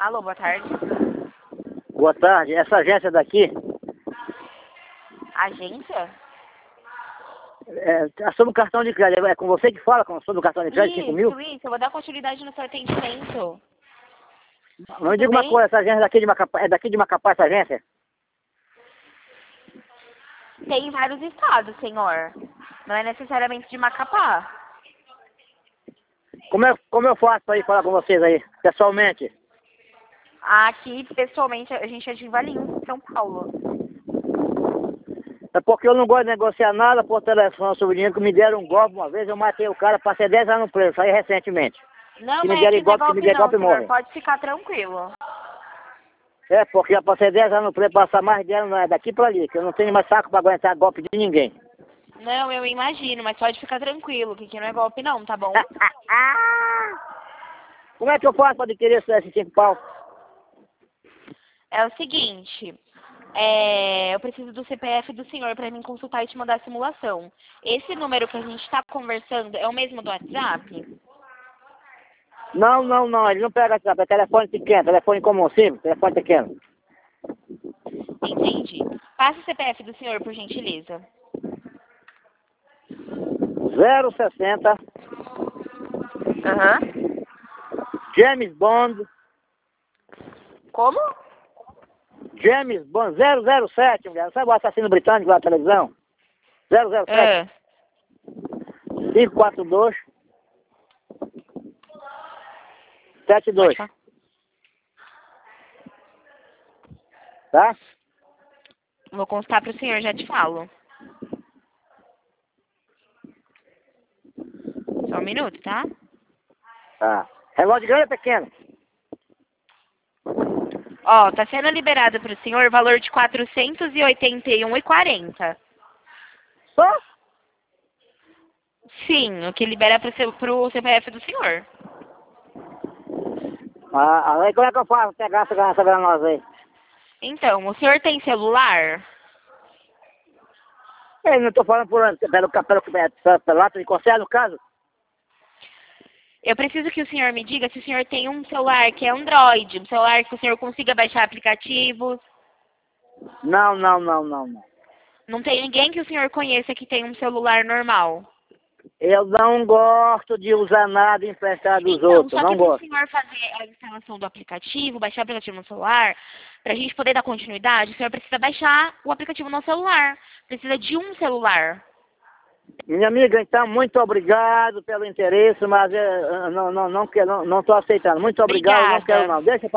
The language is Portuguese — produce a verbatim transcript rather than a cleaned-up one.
Alô, boa tarde. Boa tarde. Essa agência daqui, Agência? é, é sobre o cartão de crédito. É com você que fala com- sobre o cartão de crédito, cinco mil? Isso, isso. Eu vou dar continuidade no seu atendimento. Não me Tudo diga uma bem? coisa, essa agência daqui de Macapá, é daqui de Macapá essa agência? Tem vários estados, senhor. Não é necessariamente de Macapá. Como, é, como eu faço para ir falar com vocês aí, pessoalmente? Aqui, pessoalmente, a gente é de Valinhos, São Paulo. É porque eu não gosto de negociar nada por telefone sobre dinheiro, que me deram um golpe uma vez, eu matei o cara, passei dez anos preso, saí recentemente. Não, Se me mas derem aqui não é golpe, se me golpe der não, golpe, senhor. morre. Pode ficar tranquilo. É, porque já passei dez anos preso, passar mais de anos é daqui para ali, que eu não tenho mais saco para aguentar golpe de ninguém. Não, eu imagino, mas pode ficar tranquilo, que aqui não é golpe não, tá bom? Como é que eu faço para adquirir esses cinco pau? É o seguinte, é, eu preciso do C P F do senhor para mim consultar e te mandar a simulação. Esse número que a gente está conversando é o mesmo do WhatsApp? Não, não, não, ele não pega WhatsApp, é telefone pequeno, telefone comum, sim, telefone pequeno. Entendi. Passa o C P F do senhor, por gentileza. zero sessenta, Aham. James Bond, Como? James Bond, zero zero sete, mulher, sabe o assassino britânico lá na televisão? zero zero sete, É. cinco quatro dois, sete dois, Pode falar. tá? Vou constar pro senhor, já te falo. Só um minuto, tá? Tá. Relógio grande ou pequeno? Ó, tá sendo liberado pro senhor valor de quatrocentos e oitenta e um reais e quarenta centavos. Só? Sim, o que libera pro, seu, pro C P F do senhor. Ah, aí como é que eu faço pra pegar essa, essa granosa aí? Então, o senhor tem celular? Eu não tô falando por pelo pelo pelo pelo lata de conserva, no caso? Eu preciso que o senhor me diga se o senhor tem um celular que é Android, um celular que o senhor consiga baixar aplicativos. Não, não, não, não, não. Não tem ninguém que o senhor conheça que tem um celular normal. Eu não gosto de usar nada emprestado dos Então, outros, só não que para o gosto. senhor fazer a instalação do aplicativo, baixar o aplicativo no celular, para a gente poder dar continuidade, o senhor precisa baixar o aplicativo no celular. Precisa de um celular. Minha amiga, então, muito obrigado pelo interesse, mas eh, não, não, não, quero, não, não tô aceitando. Muito obrigado, não quero Obrigada. não. Deixa